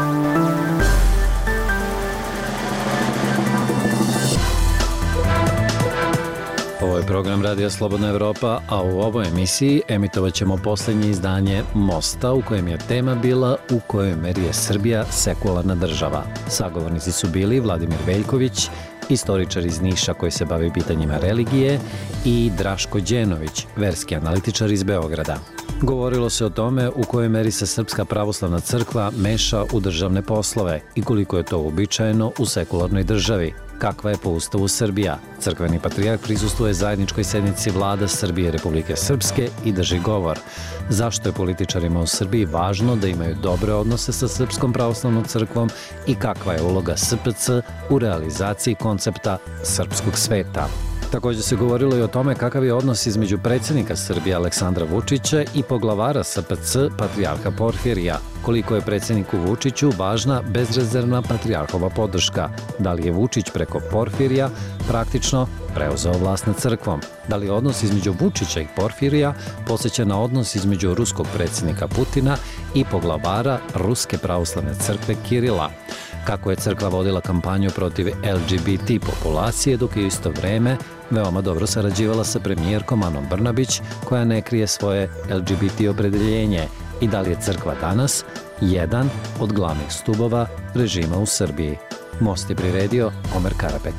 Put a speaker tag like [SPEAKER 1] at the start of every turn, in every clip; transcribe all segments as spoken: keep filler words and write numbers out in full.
[SPEAKER 1] Ovo je program Radija Slobodna Evropa, a u ovoj emisiji emitovat ćemo posljednje izdanje Mosta, u kojem je tema bila u kojoj meri je Srbija sekularna država. Sagovornici su bili Vladimir Veljković, istoričar iz Niša koji se bavi pitanjima religije, i Draško Đenović, verski analitičar iz Beograda. Govorilo se o tome u kojoj meri se Srpska pravoslavna crkva meša u državne poslove i koliko je to uobičajeno u sekularnoj državi. Kakva je po Ustavu Srbija? Crkveni patrijarh prisustvuje zajedničkoj sednici vlada Srbije i Republike Srpske i drži govor. Zašto je političarima u Srbiji važno da imaju dobre odnose sa Srpskom pravoslavnom crkvom i kakva je uloga S P C u realizaciji koncepta srpskog sveta? Također se govorilo i o tome kakav je odnos između predsjednika Srbije Aleksandra Vučića i poglavara S P C patrijarha Porfirija. Koliko je predsjedniku Vučiću važna bezrezervna patrijarhova podrška? Da li je Vučić preko Porfirija praktično preuzeo vlast nad crkvom? Da li je odnos između Vučića i Porfirija podsjeća na odnos između ruskog predsjednika Putina i poglavara Ruske pravoslavne crkve Kirila? Kako je crkva vodila kampanju protiv L G B T populacije, dok je isto vreme veoma dobro sarađivala sa premijerkom Anom Brnabić, koja ne krije svoje L G B T opredeljenje, i da li je crkva danas jedan od glavnih stubova režima u Srbiji? Most je priredio Omer Karapek.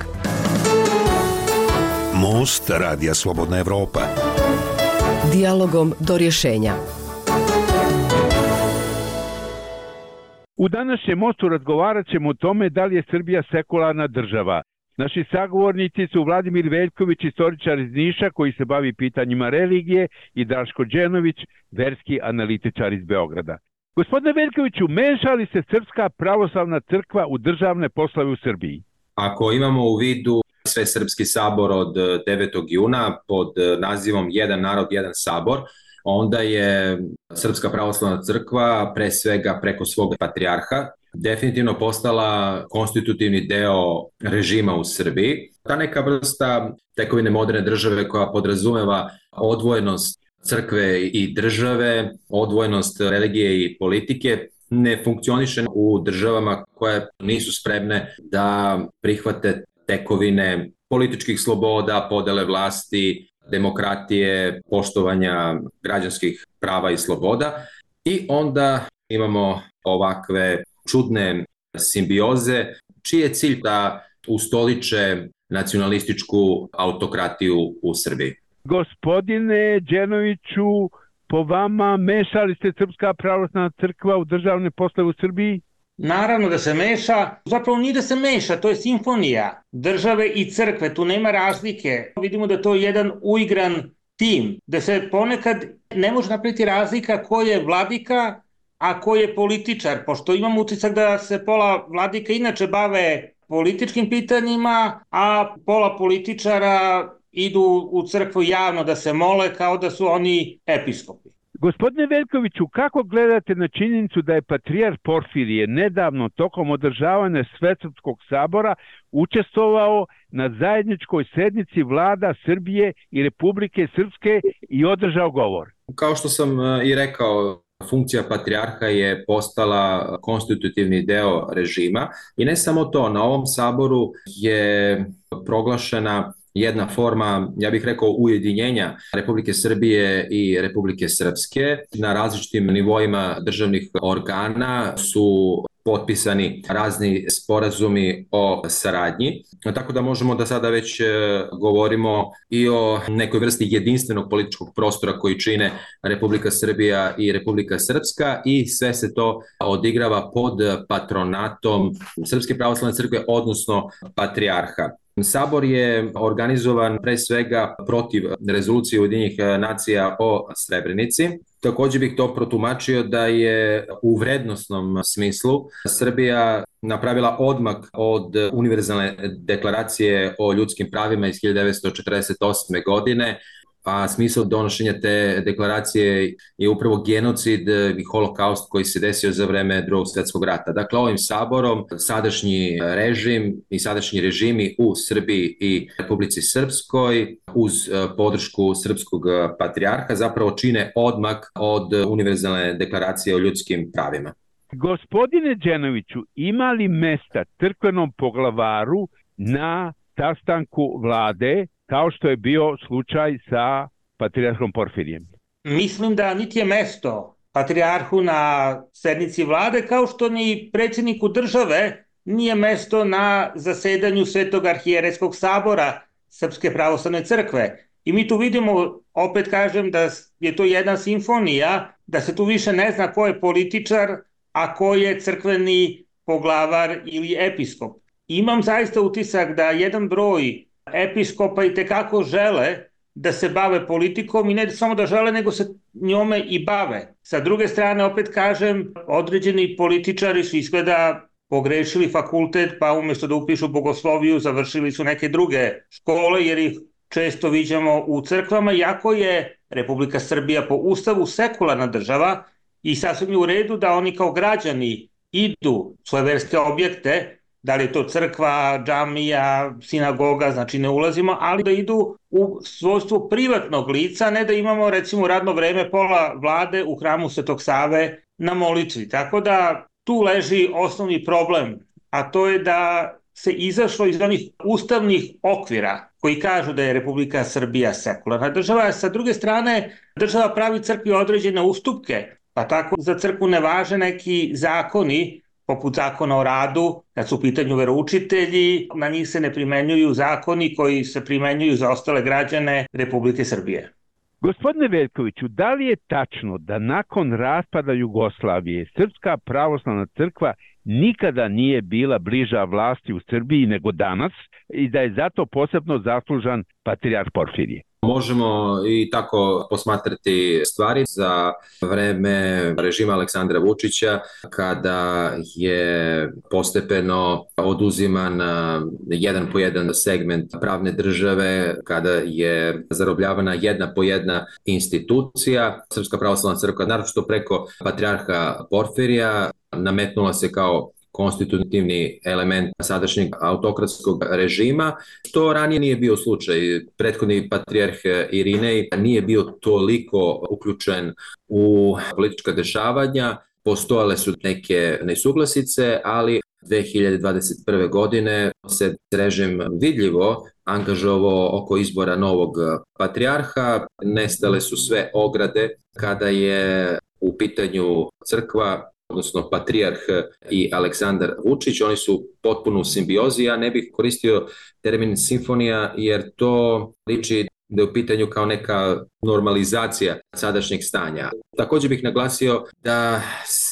[SPEAKER 2] Most Radija Slobodna Evropa.
[SPEAKER 3] Dijalogom do rješenja.
[SPEAKER 4] U današnjem Mostu razgovarat ćemo o tome da li je Srbija sekularna država. Naši sagovornici su Vladimir Veljković, istoričar iz Niša koji se bavi pitanjima religije, i Draško Đenović, verski analitičar iz Beograda. Gospodine Veljkoviću, meša li se Srpska pravoslavna crkva u državne poslove u Srbiji?
[SPEAKER 5] Ako imamo u vidu Svesrpski sabor od devetog juna pod nazivom Jedan narod, jedan sabor, onda je Srpska pravoslavna crkva pre svega preko svog patrijarha definitivno postala konstitutivni deo režima u Srbiji. Ta neka vrsta tekovine moderne države koja podrazumeva odvojenost crkve i države, odvojenost religije i politike, ne funkcioniše u državama koje nisu spremne da prihvate tekovine političkih sloboda, podele vlasti, demokratije, poštovanja građanskih prava i sloboda. I onda imamo ovakve čudne simbioze, čiji je cilj da ustoliče nacionalističku autokratiju u Srbiji.
[SPEAKER 4] Gospodine Đenoviću, po vama meša li se Srpska pravoslavna crkva u državne poslove u Srbiji?
[SPEAKER 6] Naravno da se meša, zapravo nije da se meša, to je simfonija države i crkve, tu nema razlike. Vidimo da to je jedan uigran tim, da se ponekad ne može napraviti razlika ko je vladika, a ko je političar, pošto imamo utisak da se pola vladika inače bave političkim pitanjima, a pola političara idu u crkvu javno da se mole kao da su oni episkopi.
[SPEAKER 4] Gospodine Veljkoviću, kako gledate na činjenicu da je patrijarh Porfirije nedavno tokom održavanja Svesrpskog sabora učestvovao na zajedničkoj sednici vlada Srbije i Republike Srpske i održao govor?
[SPEAKER 5] Kao što sam i rekao, funkcija patrijarha je postala konstitutivni deo režima i ne samo to, na ovom saboru je proglašena jedna forma, ja bih rekao, ujedinjenja Republike Srbije i Republike Srpske. Na različitim nivoima državnih organa su potpisani razni sporazumi o saradnji, tako da možemo da sada već govorimo i o nekoj vrsti jedinstvenog političkog prostora koji čine Republika Srbija i Republika Srpska, i sve se to odigrava pod patronatom Srpske pravoslavne crkve, odnosno patrijarha. Sabor je organizovan pre svega protiv rezolucije Ujedinjenih nacija o Srebrenici. Također bih to protumačio da je u vrednosnom smislu Srbija napravila odmak od univerzalne deklaracije o ljudskim pravima iz hiljadu devetsto četrdeset osme. godine, a smisao donošenja te deklaracije je upravo genocid i holokaust koji se desio za vreme Drugog svjetskog rata. Dakle, ovim saborom sadašnji režim i sadašnji režimi u Srbiji i Republici Srpskoj uz podršku srpskog patrijarha zapravo čine odmak od univerzalne deklaracije o ljudskim pravima.
[SPEAKER 4] Gospodine Đenoviću, ima li mesta crkvenom poglavaru na sastanku vlade, kao što je bio slučaj sa patrijarhom Porfirijem?
[SPEAKER 6] Mislim da niti je mesto patrijarhu na sednici vlade, kao što ni predsjedniku države nije mesto na zasedanju Svetog arhijerejskog sabora Srpske pravoslavne crkve. I mi tu vidimo, opet kažem, da je to jedna simfonija, da se tu više ne zna ko je političar, a ko je crkveni poglavar ili episkop. Imam zaista utisak da jedan broj episkopa i tekako žele da se bave politikom i ne samo da žele, nego se njome i bave. Sa druge strane, opet kažem, određeni političari su izgleda pogrešili fakultet, pa umjesto da upišu bogosloviju, završili su neke druge škole, jer ih često viđamo u crkvama, iako je Republika Srbija po ustavu sekularna država i sasvim je u redu da oni kao građani idu u svoje verske objekte, da li je to crkva, džamija, sinagoga, znači ne ulazimo, ali da idu u svojstvu privatnog lica, ne da imamo recimo radno vreme pola vlade u hramu Svetog Save na molitvi. Tako da tu leži osnovni problem, a to je da se izašlo iz onih ustavnih okvira koji kažu da je Republika Srbija sekularna država, a sa druge strane država pravi crkvi određene ustupke, pa tako za crkvu ne važe neki zakoni, poput zakona o radu, kad su u pitanju veroučitelji, na njih se ne primenjuju zakoni koji se primenjuju za ostale građane Republike Srbije.
[SPEAKER 4] Gospodine Veljkoviću, da li je tačno da nakon raspada Jugoslavije Srpska pravoslavna crkva nikada nije bila bliža vlasti u Srbiji nego danas i da je zato posebno zaslužan patrijarh Porfirije?
[SPEAKER 5] Možemo i tako posmatrati stvari za vreme režima Aleksandra Vučića, kada je postepeno oduziman jedan po jedan segment pravne države, kada je zarobljavana jedna po jedna institucija. Srpska pravoslavna crkva, naročito preko patrijarha Porfirija, nametnula se kao konstitutivni element sadašnjeg autokratskog režima, što ranije nije bio slučaj. Prethodni patrijarh Irinej nije bio toliko uključen u politička dešavanja, postojale su neke nesuglasice, ali dve hiljade dvadeset prve. godine se režim vidljivo angažovao oko izbora novog patrijarha, nestale su sve ograde kada je u pitanju crkva, odnosno patrijarh i Aleksandar Vučić. Oni su potpuno u simbiozi. Ja ne bih koristio termin simfonija jer to liči da je u pitanju kao neka normalizacija sadašnjeg stanja. Također bih naglasio da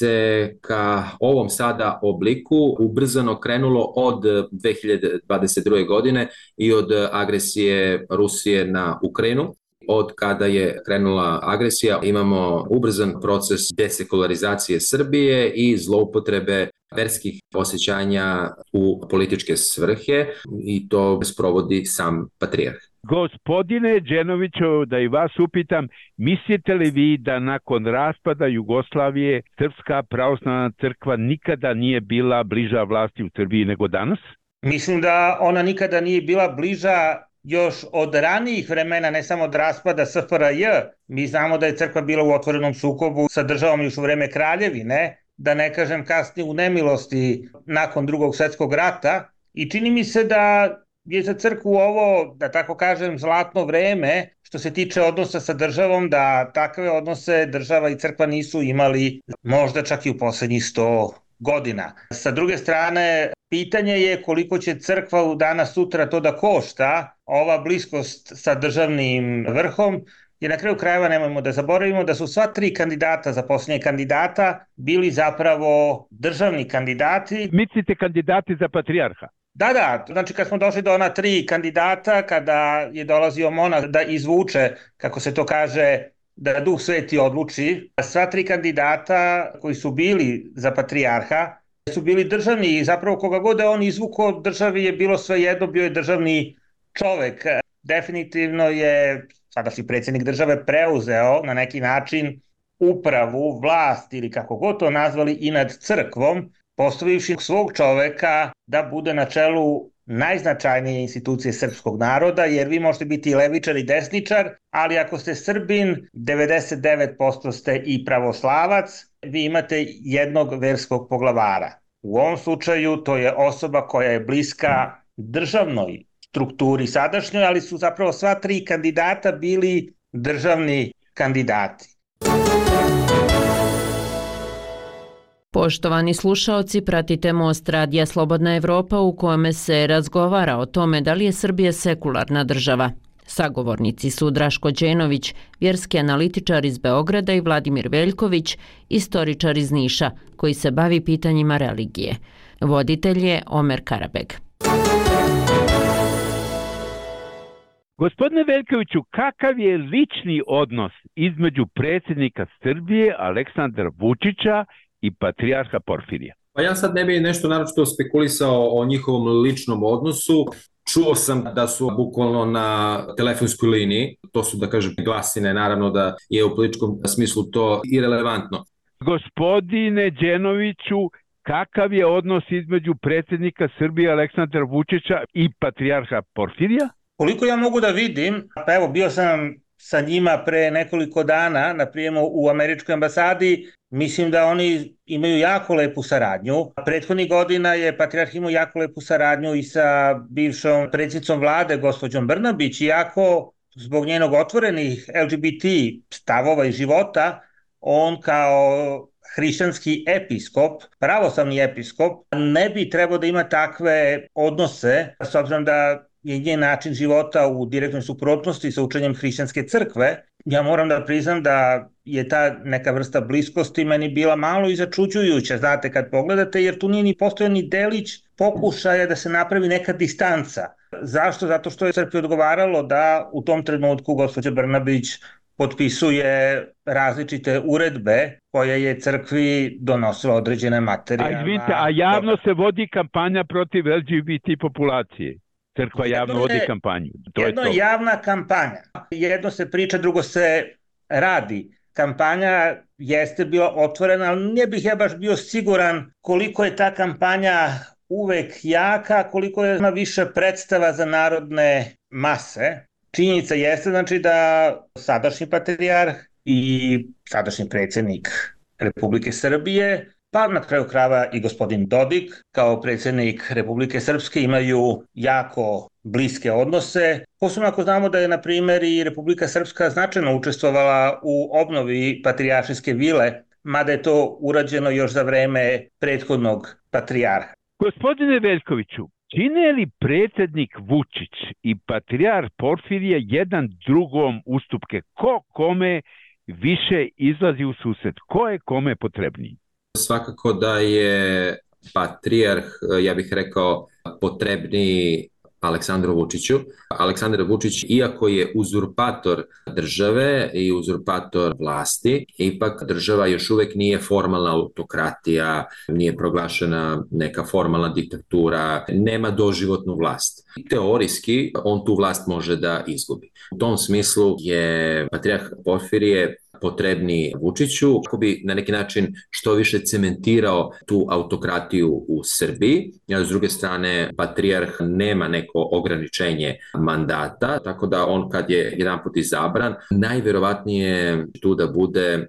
[SPEAKER 5] se ka ovom sada obliku ubrzano krenulo od dve hiljade dvadeset druge. godine i od agresije Rusije na Ukrajinu. Od kada je krenula agresija imamo ubrzan proces desekularizacije Srbije i zloupotrebe verskih osjećanja u političke svrhe i to sprovodi sam patrijarh.
[SPEAKER 4] Gospodine Đenoviću, da i vas upitam, mislite li vi da nakon raspada Jugoslavije Srpska pravoslavna crkva nikada nije bila bliža vlasti u Srbiji nego danas?
[SPEAKER 6] Mislim da ona nikada nije bila bliža još od ranijih vremena, ne samo od raspada S F R J. Mi znamo da je crkva bila u otvorenom sukobu sa državom još u vreme kraljevine, da ne kažem kasnije u nemilosti nakon Drugog svjetskog rata. I čini mi se da je za crkvu ovo, da tako kažem, zlatno vreme što se tiče odnosa sa državom, da takve odnose država i crkva nisu imali možda čak i u poslednjih sto godina. Sa druge strane, pitanje je koliko će crkva u danas sutra to da košta, ova bliskost sa državnim vrhom, jer na kraju krajeva nemojmo da zaboravimo da su sva tri kandidata za posljednje kandidata bili zapravo državni kandidati.
[SPEAKER 4] Mislite kandidati za patrijarha?
[SPEAKER 6] Da, da, znači kad smo došli do ona tri kandidata, kada je dolazio monah da izvuče, kako se to kaže, da Duh Sveti odluči, sva tri kandidata koji su bili za patrijarha su bili državni i zapravo koga god je on izvukao državi je bilo sve jedno, bio je državni čovek. Definitivno je sadašnji predsjednik države preuzeo na neki način upravu, vlast ili kako god to nazvali i nad crkvom, postavivši svog čoveka da bude na čelu najznačajnije institucije srpskog naroda, jer vi možete biti i levičar i desničar, ali ako ste Srbin, devedeset devet posto ste i pravoslavac, vi imate jednog verskog poglavara. U ovom slučaju to je osoba koja je bliska državnoj strukturi sadašnjoj, ali su zapravo sva tri kandidata bili državni kandidati.
[SPEAKER 7] Poštovani slušaoci, pratite Most radija Slobodna Evropa u kome se razgovara o tome da li je Srbija sekularna država. Sagovornici su Draško Đenović, vjerski analitičar iz Beograda, i Vladimir Veljković, istoričar iz Niša, koji se bavi pitanjima religije. Voditelj je Omer Karabeg.
[SPEAKER 4] Gospodine Veljkoviću, kakav je lični odnos između predsjednika Srbije Aleksandra Vučića i patrijarha Porfirija?
[SPEAKER 5] Pa ja sad ne bih nešto naročito spekulisao o njihovom ličnom odnosu. Čuo sam da su bukvalno na telefonskoj liniji, to su, da kažem, glasine, naravno da je u političkom smislu to irelevantno.
[SPEAKER 4] Gospodine Đenoviću, kakav je odnos između predsjednika Srbije Aleksandra Vučića i patrijarha Porfirija?
[SPEAKER 6] Koliko ja mogu da vidim, pa evo bio sam sa njima pre nekoliko dana na prijemu u američkoj ambasadi, mislim da oni imaju jako lepu saradnju. Prethodnih godina je patrijarh imao jako lepu saradnju i sa bivšom predsjednicom vlade, gospođom Brnabić, iako zbog njenog otvorenih L G B T stavova i života, on kao hrišćanski episkop, pravoslavni episkop, ne bi trebao da ima takve odnose, s obzirom da je njen način života u direktnoj suprotnosti sa učenjem hrišćanske crkve. Ja moram da priznam da je ta neka vrsta bliskosti meni bila malo i začuđujuća, znate, kad pogledate, jer tu nije ni postojao ni delić pokušaja da se napravi neka distanca. Zašto? Zato što je crkvi odgovaralo da u tom trenutku gospođa Brnabić potpisuje različite uredbe koje je crkvi donosila određene materijalne.
[SPEAKER 4] A izvinite, a javno se vodi kampanja protiv L G B T populacije. Crkva javno je, vodi kampanju. To
[SPEAKER 6] jedno
[SPEAKER 4] je
[SPEAKER 6] to. javna kampanja. Jedno se priča, drugo se radi. Kampanja jeste bila otvorena, ali ne bih ja baš bio siguran koliko je ta kampanja uvek jaka, koliko je ima više predstava za narodne mase. Činjenica jeste znači da sadašnji patrijarh i sadašnji predsjednik Republike Srbije, pa na kraju krajeva i gospodin Dodik kao predsjednik Republike Srpske imaju jako bliske odnose. Posebno ako znamo da je, na primjer, i Republika Srpska značajno učestvovala u obnovi patrijaršijske vile, mada je to urađeno još za vreme prethodnog patrijarha.
[SPEAKER 4] Gospodine Veljkoviću, čine li predsjednik Vučić i patrijarh Porfirije jedan drugom ustupke? Ko kome više izlazi u susret? Ko je kome potrebniji?
[SPEAKER 5] Svakako da je patrijarh, ja bih rekao, potrebniji Aleksandru Vučiću. Aleksandar Vučić, iako je uzurpator države i uzurpator vlasti, ipak država još uvek nije formalna autokratija, nije proglašena neka formalna diktatura, nema doživotnu vlast. Teorijski on tu vlast može da izgubi. U tom smislu je patrijarh Porfirije potrebni Vučiću kako bi na neki način što više cementirao tu autokratiju u Srbiji. A s druge strane, patrijarh nema neko ograničenje mandata, tako da on kad je jedanput izabran, najverovatnije tu da bude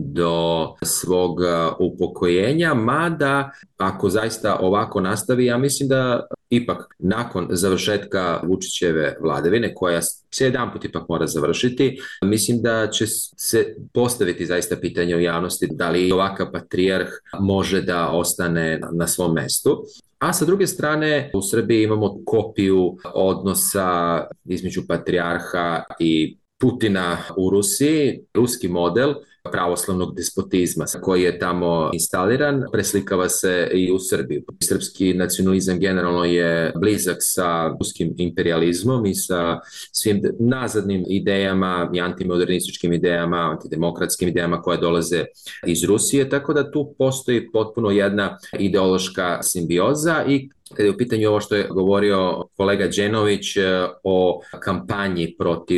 [SPEAKER 5] do svog upokojenja, mada ako zaista ovako nastavi, ja mislim da ipak nakon završetka Vučićeve vladavine, koja se jedan put ipak mora završiti, mislim da će se postaviti zaista pitanje u javnosti da li ovakav patrijarh može da ostane na svom mestu. A sa druge strane, u Srbiji imamo kopiju odnosa između patrijarha i Putina u Rusiji, ruski model pravoslavnog despotizma koji je tamo instaliran, preslikava se i u Srbiju. Srpski nacionalizam generalno je blizak sa ruskim imperializmom i sa svim nazadnim idejama i antimodernističkim idejama, antidemokratskim idejama koje dolaze iz Rusije, tako da tu postoji potpuno jedna ideološka simbioza. I kada je u pitanju ovo što je govorio kolega Đenović o kampanji protiv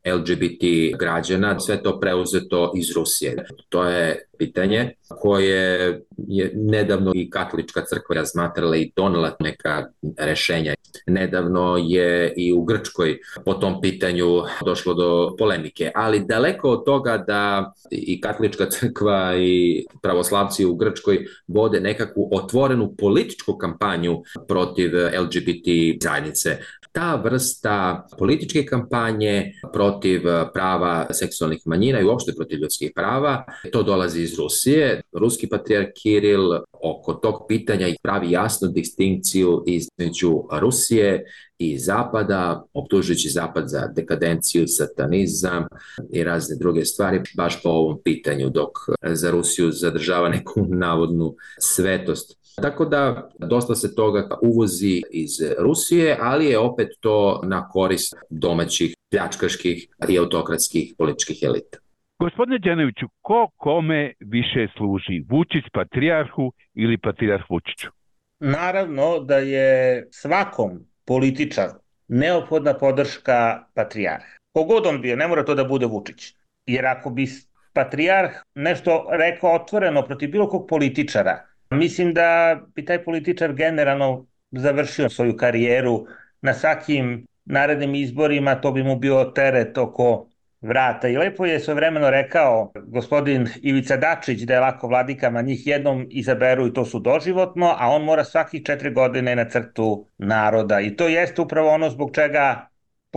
[SPEAKER 5] L G B T građana, sve to preuzeto iz Rusije. To je pitanje koje je nedavno i katolička crkva razmatrala i donela neka rešenja. Nedavno je i u Grčkoj po tom pitanju došlo do polemike, ali daleko od toga da i katolička crkva i pravoslavci u Grčkoj vode nekakvu otvorenu političku kampanju protiv L G B T zajednice. Ta vrsta političke kampanje protiv prava seksualnih manjina i uopšte protiv ljudskih prava, to dolazi iz Rusije. Ruski patrijarh Kiril oko tog pitanja pravi jasnu distinkciju između Rusije i Zapada, optužujući Zapad za dekadenciju, satanizam i razne druge stvari, baš po ovom pitanju, dok za Rusiju zadržava neku navodnu svetost. Tako da dosta se toga uvozi iz Rusije, ali je opet to na korist domaćih pljačkaških i autokratskih političkih elita.
[SPEAKER 4] Gospodine Đanoviću, ko kome više služi? Vučić patrijarhu ili patrijarh Vučiću?
[SPEAKER 6] Naravno da je svakom političaru neophodna podrška patrijarha. Kogod on bio, ne mora to da bude Vučić. Jer ako bi patrijarh nešto rekao otvoreno protiv bilo kog političara, mislim da bi taj političar generalno završio svoju karijeru na svakim narednim izborima, to bi mu bio teret oko vrata. I lepo je svojevremeno rekao gospodin Ivica Dačić da je lako vladikama, njih jednom izaberu i to su doživotno, a on mora svakih četiri godine na crtu naroda. I to jeste upravo ono zbog čega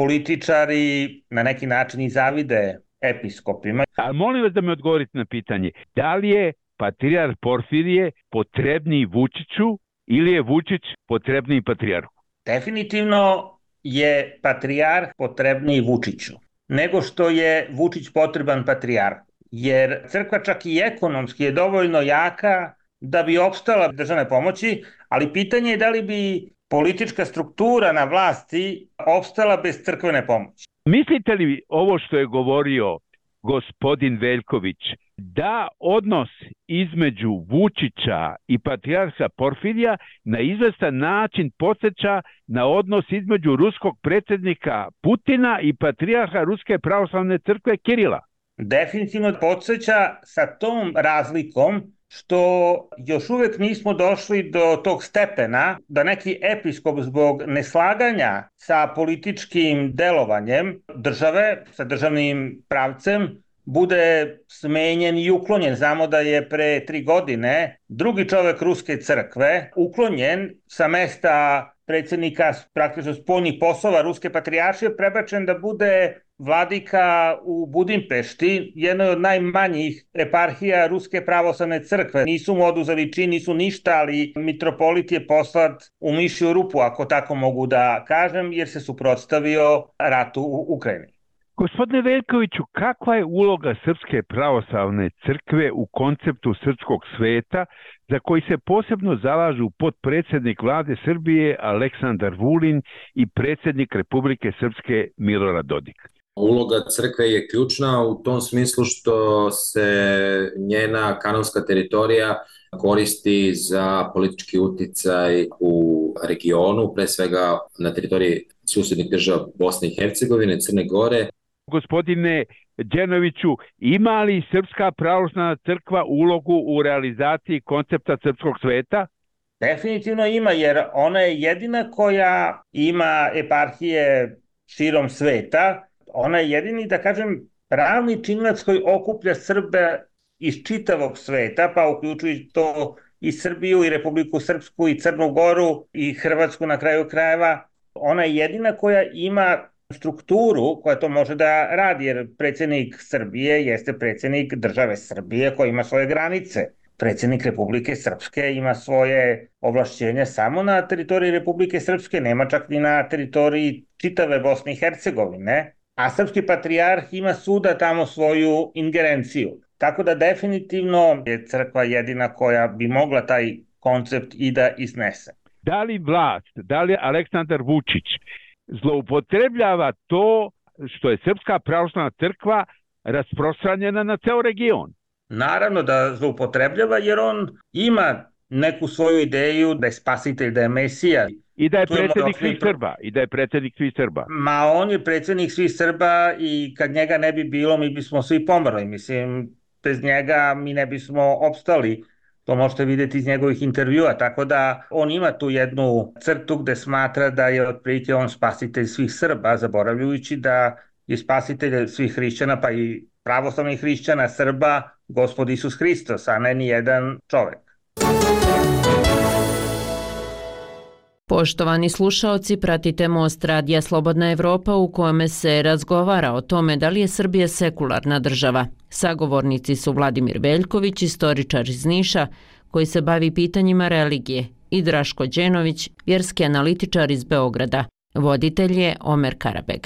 [SPEAKER 6] političari na neki način i zavide episkopima.
[SPEAKER 4] A molim vas da mi odgovorite na pitanje, da li je patrijarh Porfirije potrebniji Vučiću ili je Vučić potrebniji patrijarhu?
[SPEAKER 6] Definitivno je patrijarh potrebniji Vučiću nego što je Vučić potreban patrijarhu. Jer crkva čak i ekonomski je dovoljno jaka da bi opstala državne pomoći, ali pitanje je da li bi politička struktura na vlasti opstala bez crkvene pomoći.
[SPEAKER 4] Mislite li ovo što je govorio gospodin Veljković, da odnos između Vučića i patrijarha Porfirija na izvestan način podsjeća na odnos između ruskog predsjednika Putina i patrijarha Ruske pravoslavne crkve Kirila?
[SPEAKER 6] Definitivno podsjeća sa tom razlikom što još uvijek nismo došli do tog stepena da neki episkop zbog neslaganja sa političkim delovanjem države, sa državnim pravcem, bude smenjen i uklonjen. Znamo da je pre tri godine drugi čovek Ruske crkve uklonjen sa mesta predsjednika praktično spoljnih poslova Ruske patrijaršije, prebačen da bude vladika u Budimpešti, jednoj od najmanjih eparhija Ruske pravoslavne crkve. Nisu mu oduzeli čin, nisu ništa, ali mitropolit je poslat u mišju rupu, ako tako mogu da kažem, jer se suprotstavio ratu u Ukrajini.
[SPEAKER 4] Gospodine Veljkoviću, kakva je uloga Srpske pravoslavne crkve u konceptu srpskog sveta za koji se posebno zalažu potpredsjednik vlade Srbije Aleksandar Vulin i predsjednik Republike Srpske Milorad Dodik?
[SPEAKER 5] Uloga crkve je ključna u tom smislu što se njena kanonska teritorija koristi za politički uticaj u regionu, pre svega na teritoriji susjednih država Bosne i Hercegovine, Crne Gore.
[SPEAKER 4] Gospodine Đenoviću, ima li Srpska pravoslavna crkva ulogu u realizaciji koncepta srpskog sveta?
[SPEAKER 6] Definitivno ima, jer ona je jedina koja ima eparhije širom sveta. Ona je jedini, da kažem, pravni činilac koji okuplja Srbe iz čitavog sveta, pa uključujući to i Srbiju, i Republiku Srpsku, i Crnu Goru, i Hrvatsku na kraju krajeva. Ona je jedina koja ima strukturu koja to može da radi, jer predsjednik Srbije jeste predsjednik države Srbije koji ima svoje granice. Predsjednik Republike Srpske ima svoje ovlašćenja samo na teritoriji Republike Srpske, nema čak ni na teritoriji čitave Bosne i Hercegovine, a srpski patrijarh ima svuda tamo svoju ingerenciju. Tako da definitivno je crkva jedina koja bi mogla taj koncept i da iznese.
[SPEAKER 4] Da li vlast, da li Aleksandar Vučić zloupotrebljava to što je Srpska pravoslavna crkva rasprostranjena na ceo region?
[SPEAKER 6] Naravno da zloupotrebljava, jer on ima neku svoju ideju da je spasitelj, da je mesija.
[SPEAKER 4] I da je predsjednik svih Srba. I da je predsjednik svih Srba.
[SPEAKER 6] Ma on je predsjednik svih Srba i kad njega ne bi bilo, mi bismo svi pomrli. Mislim, bez njega mi ne bismo opstali. To možete vidjeti iz njegovih intervjua, tako da on ima tu jednu crtu gde smatra da je otprilike on spasitelj svih Srba, zaboravljajući da je spasitelj svih hrišćana, pa i pravoslavnih hrišćana, Srba, Gospod Isus Hristos, a ne ni jedan čovek.
[SPEAKER 7] Poštovani slušaoci, pratite Most radija Slobodna Evropa u kome se razgovara o tome da li je Srbija sekularna država. Sagovornici su Vladimir Veljković, istoričar iz Niša, koji se bavi pitanjima religije, i Draško Đenović, vjerski analitičar iz Beograda. Voditelj je Omer Karabeg.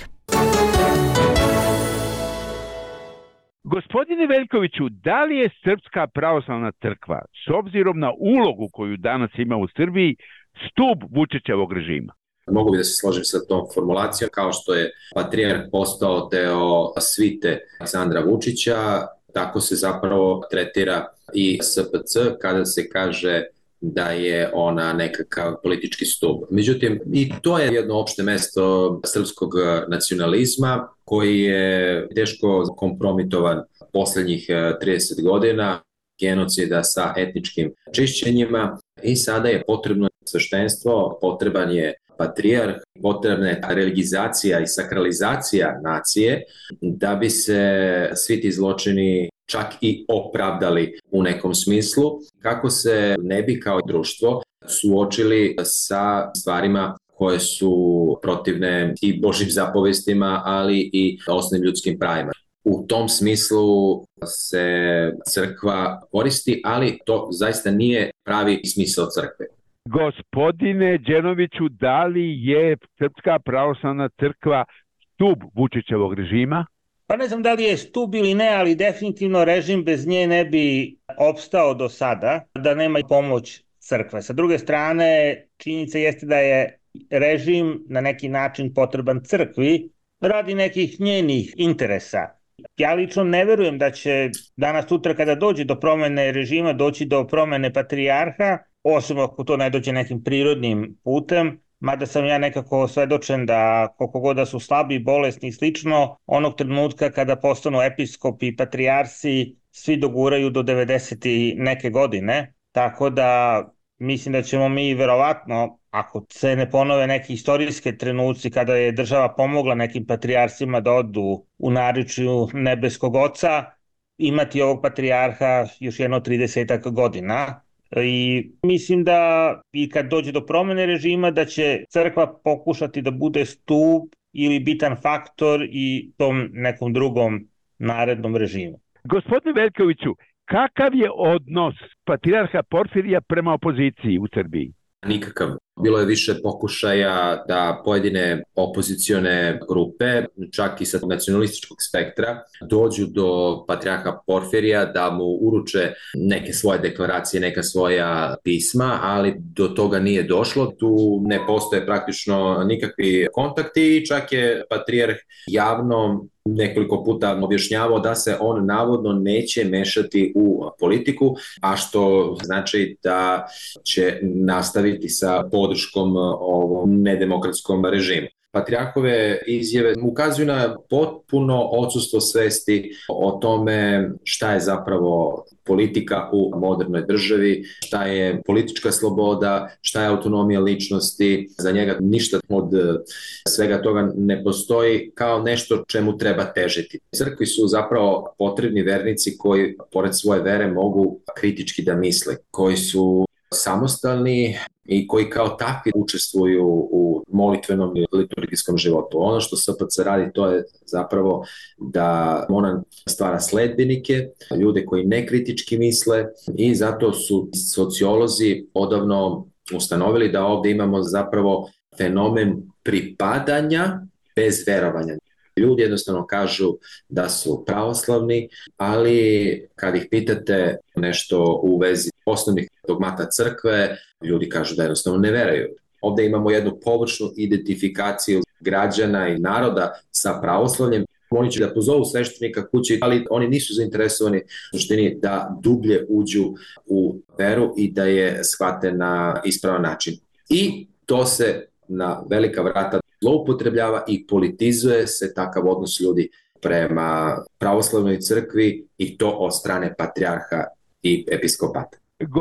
[SPEAKER 4] Gospodine Veljkoviću, da li je Srpska pravoslavna crkva, s obzirom na ulogu koju danas ima u Srbiji, stub Vučićevog režima?
[SPEAKER 5] Mogu bi da se složim sa tom formulacijom, kao što je patrijarh postao deo svite Aleksandra Vučića, tako se zapravo tretira i S P C kada se kaže da je ona nekakav politički stub. Međutim, i to je jedno opšte mesto srpskog nacionalizma koji je teško kompromitovan poslednjih trideset godina, genocida sa etničkim čišćenjima, i sada je potrebno sveštenstvo, potreban je patrijarh, potrebna je religizacija i sakralizacija nacije da bi se svi ti zločini čak i opravdali u nekom smislu, kako se ne bi kao društvo suočili sa stvarima koje su protivne i Božjim zapovestima, ali i osnovnim ljudskim pravima. U tom smislu se crkva koristi, ali to zaista nije pravi smisao crkve.
[SPEAKER 4] Gospodine Đenoviću, da li je Srpska pravoslavna crkva stub Vučićevog režima?
[SPEAKER 6] Pa ne znam da li je stub ili ne, ali definitivno režim bez nje ne bi opstao do sada, da nema i pomoć crkve. Sa druge strane, činjenica jeste da je režim na neki način potreban crkvi radi nekih njenih interesa. Ja lično ne verujem da će danas sutra kada dođe do promene režima doći do promene patrijarha, osim ako to ne dođe nekim prirodnim putem, mada sam ja nekako svedočen da koliko god da su slabi, bolesni i slično, onog trenutka kada postanu episkopi i patrijarsi, svi doguraju do devedeset neke godine, tako da mislim da ćemo mi verovatno, ako se ne ponove neki istorijske trenuci kada je država pomogla nekim patrijarsima da odu u naričju nebeskog oca, imati ovog patrijarha još jedno tridesetak godina. I mislim da i kad dođe do promene režima da će crkva pokušati da bude stub ili bitan faktor i tom nekom drugom narednom režimu.
[SPEAKER 4] Gospodine Veljkoviću, kakav je odnos patrijarha Porfirija prema opoziciji u Srbiji?
[SPEAKER 5] Nikakav. Bilo je više pokušaja da pojedine opozicione grupe, čak i sa nacionalističkog spektra, dođu do patrijarha Porfirija da mu uruče neke svoje deklaracije, neka svoja pisma, ali do toga nije došlo. Tu ne postoje praktično nikakvi kontakti i čak je patrijarh javno nekoliko puta objašnjavao da se on navodno neće mešati u politiku, a što znači da će nastaviti sa podrškom ovom nedemokratskom režimu. Patrijarhove izjave ukazuju na potpuno odsustvo svesti o tome šta je zapravo politika u modernoj državi, šta je politička sloboda, šta je autonomija ličnosti. Za njega ništa od svega toga ne postoji kao nešto čemu treba težiti. Crkvi su zapravo potrebni vernici koji pored svoje vere mogu kritički da misle, koji su samostalni i koji kao takvi učestvuju u molitvenom i liturgijskom životu. Ono što S P C radi to je zapravo da ona stvara sledbenike, ljude koji ne kritički misle, i zato su sociolozi odavno ustanovili da ovde imamo zapravo fenomen pripadanja bez verovanja. Ljudi jednostavno kažu da su pravoslavni, ali kad ih pitate nešto u vezi osnovnih dogmata crkve, ljudi kažu da jednostavno ne veraju. Ovde imamo jednu površnu identifikaciju građana i naroda sa pravoslavljem. Oni će da pozovu sveštenika kući, ali oni nisu zainteresovani u suštini da dublje uđu u veru i da je shvate na ispravan način. I to se na velika vrata zloupotrebljava i politizuje se takav odnos ljudi prema pravoslavnoj crkvi i to od strane patrijarha i episkopata.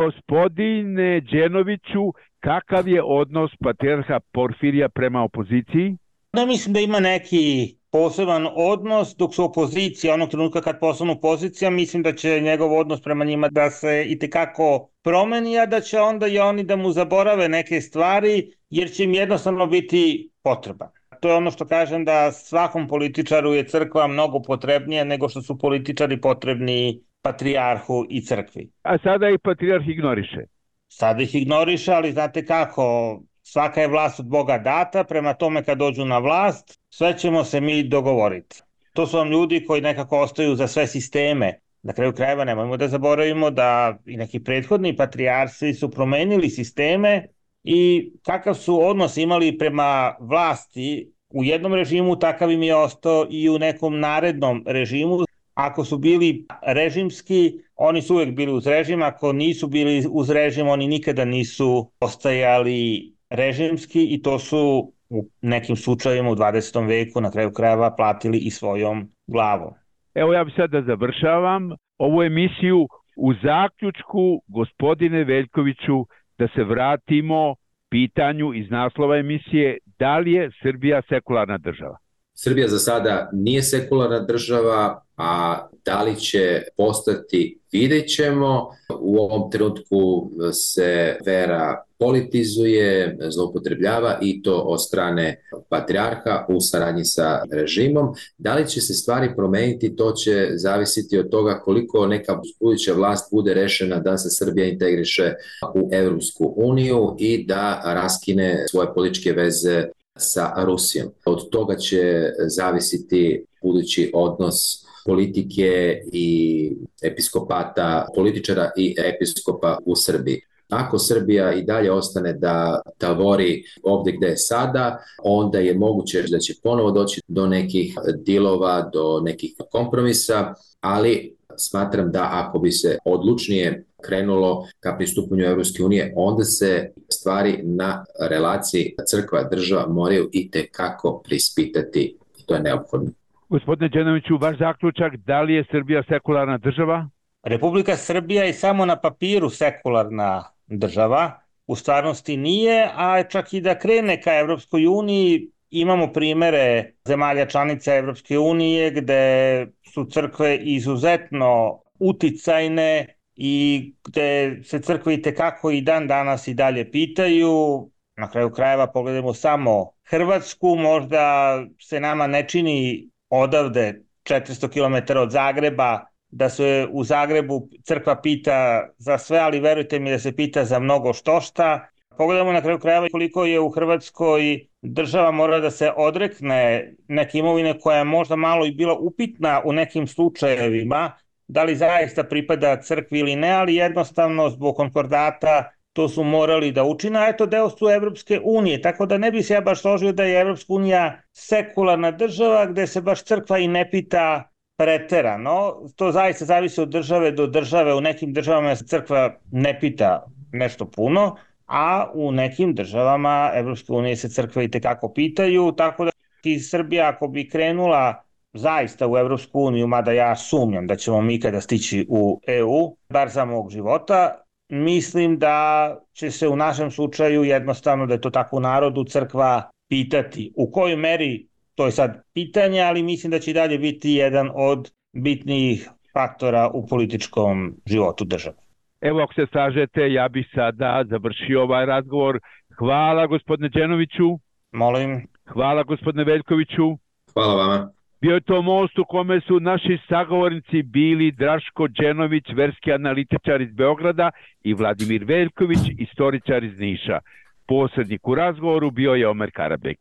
[SPEAKER 4] Gospodine Đenoviću, kakav je odnos patrijarha Porfirija prema opoziciji?
[SPEAKER 6] Da, mislim da ima neki poseban odnos, dok su opozicija, onog trenutka kad postanu pozicija, mislim da će njegov odnos prema njima da se itekako promeni, a da će onda i oni da mu zaborave neke stvari, jer će im jednostavno biti potreban. To je ono što kažem, da svakom političaru je crkva mnogo potrebnija nego što su političari potrebni patrijarhu i crkvi.
[SPEAKER 4] A sada i patrijarh ignoriše.
[SPEAKER 6] Sada ih ignoriše, ali znate kako, svaka je vlast od Boga data, prema tome kad dođu na vlast, sve ćemo se mi dogovoriti. To su vam ljudi koji nekako ostaju za sve sisteme. Na kraju krajeva nemojmo da zaboravimo da i neki prethodni patrijarsi su promenili sisteme i kakav su odnos imali prema vlasti u jednom režimu, takav im je ostao i u nekom narednom režimu. Ako su bili režimski, oni su uvek bili uz režim, ako nisu bili uz režim, oni nikada nisu ostajali režimski i to su u nekim slučajevima u dvadesetom veku na kraju krajeva platili i svojom glavom.
[SPEAKER 4] Evo ja bih sad da završavam ovu emisiju u zaključku, gospodine Veljkoviću, da se vratimo pitanju iz naslova emisije, da li je Srbija sekularna država?
[SPEAKER 5] Srbija za sada nije sekularna država, a da li će postati, vidjet ćemo. U ovom trenutku se vera politizuje, zloupotrebljava i to od strane patrijarha u saradnji sa režimom. Da li će se stvari promeniti, to će zavisiti od toga koliko neka buduća vlast bude rešena da se Srbija integriše u Evropsku uniju i da raskine svoje političke veze sa Rusijom. Od toga će zavisiti budući odnos politike i episkopata, političara i episkopa u Srbiji. Ako Srbija i dalje ostane da tavori ovdje gde je sada, onda je moguće da će ponovo doći do nekih dilova, do nekih kompromisa, ali smatram da ako bi se odlučnije krenulo ka pristupanju Evropske unije, onda se stvari na relaciji crkva-država moraju i tekako prispitati i to je neophodno.
[SPEAKER 4] Gospodine Đenoviću, vaš zaključak, da li je Srbija sekularna država?
[SPEAKER 6] Republika Srbija je samo na papiru sekularna država, u stvarnosti nije, a čak i da krene ka Evropskoj uniji, imamo primere zemalja članica Evropske unije gde su crkve izuzetno uticajne i gde se crkve itekako i dan danas i dalje pitaju. Na kraju krajeva pogledamo samo Hrvatsku, možda se nama ne čini odavde četiristo kilometara od Zagreba da se u Zagrebu crkva pita za sve, ali verujte mi da se pita za mnogo štošta. Pogledamo na kraju krajeva koliko je u Hrvatskoj država mora da se odrekne neke imovine koja je možda malo i bila upitna u nekim slučajevima, da li zaista pripada crkvi ili ne, ali jednostavno zbog konkordata to su morali da učine, a eto deo su Evropske unije, tako da ne bi se ja baš složio da je Evropska unija sekularna država gde se baš crkva i ne pita preterano. To zaista zavisi od države do države, u nekim državama se crkva ne pita nešto puno, a u nekim državama Evropske unije se crkve i tekako pitaju, tako da i Srbija ako bi krenula zaista u Evropsku uniju, mada ja sumnjam da ćemo mi kada stići u E U, bar za mog života, mislim da će se u našem slučaju jednostavno, da je to tako u narodu, crkva pitati. U kojoj meri, to je sad pitanje, ali mislim da će i dalje biti jedan od bitnijih faktora u političkom životu države.
[SPEAKER 4] Evo, ako se slažete, ja bih sada završio ovaj razgovor. Hvala gospodine Đenoviću.
[SPEAKER 6] Molim.
[SPEAKER 4] Hvala gospodine Veljkoviću.
[SPEAKER 5] Hvala vama.
[SPEAKER 4] Bio je to most u kome su naši sagovornici bili Draško Đenović, verski analitičar iz Beograda, i Vladimir Veljković, istoričar iz Niša. Posrednik u razgovoru bio je Omer Karabek.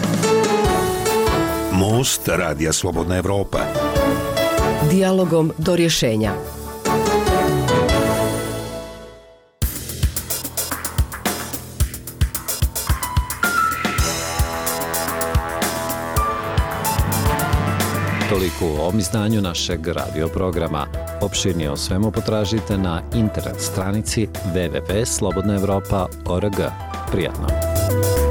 [SPEAKER 2] Most Radija Slobodna Evropa.
[SPEAKER 3] Dijalogom do rješenja.
[SPEAKER 1] Toliko u ovom izdanju našeg radio programa. Opširnije o svemu potražite na internet stranici w w w tačka slobodna evropa tačka org. Prijatno!